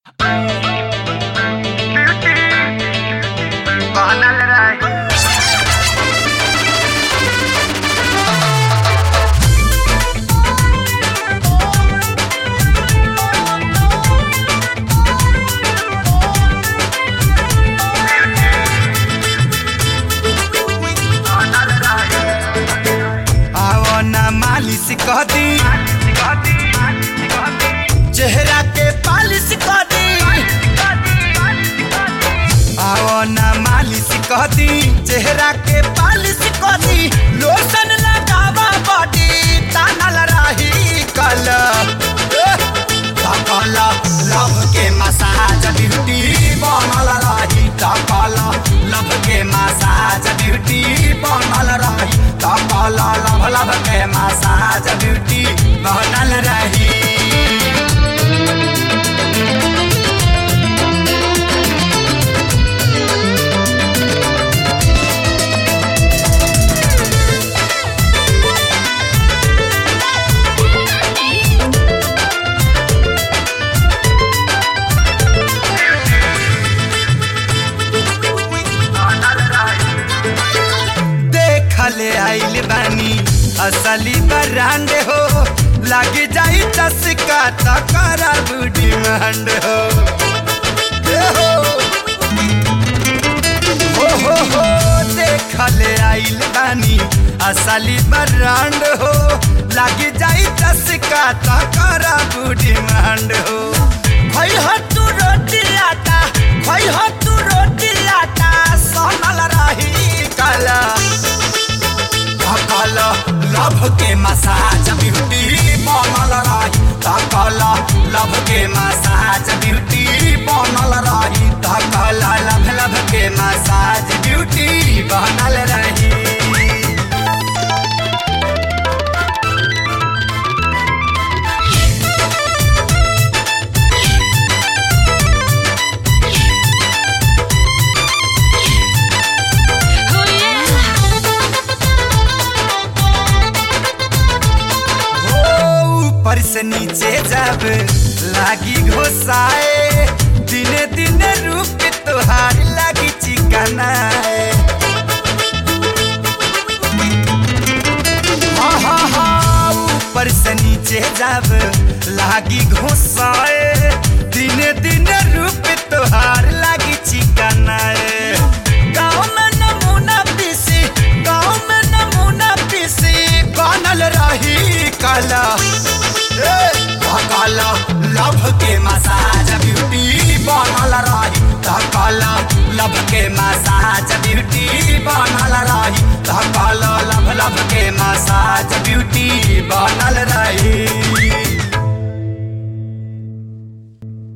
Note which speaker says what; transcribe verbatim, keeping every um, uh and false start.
Speaker 1: कह दी चेहरा के पालिश कह दी आओ ना मालिश कह दी चेहरा के पालिश कह दी लोशन लगावा बॉडी तानल रही कल तकल लव के मसाज ब्यूटी बनल रही तकल लव के मसाज ब्यूटी बनल रही तकल लव लव के मसाज ब्यूटी बनल रही ले आइल बानी असली ब्रांड हो लग जाई चस्का तकरा बूढ़ी मंड हो हो हो हो हो देख ले आइल बानी असली ब्रांड हो लग जाई चस्का तकरा बूढ़ी मंड हो खोई हो तू रोटी आटा खोई हो तू रोटी आटा सोनल रही काला तकल लव के मसाज ब्यूटी बनल रही तकल लव के मसाज ब्यूटी बनल रही तकल लव लव के मसाज ब्यूटी बनल रही ऊपर से नीचे जब लागी घोसाए दिने दिने रूप तोहार लागी चिकनाए हाँ हाँ हाँ ऊपर से नीचे जब लागी घोसाए दिने दिने रूप तोहार लागी चिकनाए गाँव में नमूना पीसी गाँव में नमूना पीसी बनल रही काला तकल लव के मसाज ब्यूटी बनल रही तकल लव के मसाज ब्यूटी बनल रही तकल लव लव के मसाज ब्यूटी बनल रही